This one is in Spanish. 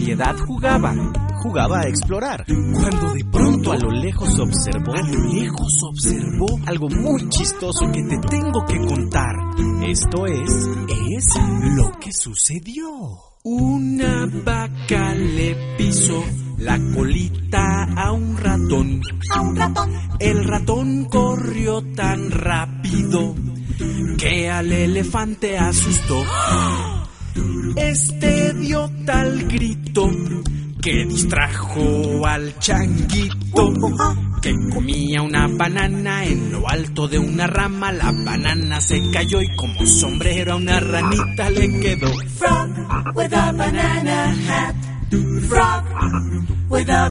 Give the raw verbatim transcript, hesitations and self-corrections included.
ansiedad jugaba, jugaba a explorar, cuando de pronto a lo lejos observó, a lo lejos observó algo muy chistoso que te tengo que contar. Esto es, es lo que sucedió. Una vaca le pisó la colita a un ratón. A un ratón. El ratón corrió tan rápido que al elefante asustó. Este dio tal grito que distrajo al changuito, que comía una banana en lo alto de una rama. La banana se cayó y como sombrero a una ranita le quedó. Frog with a banana hat. Frog with a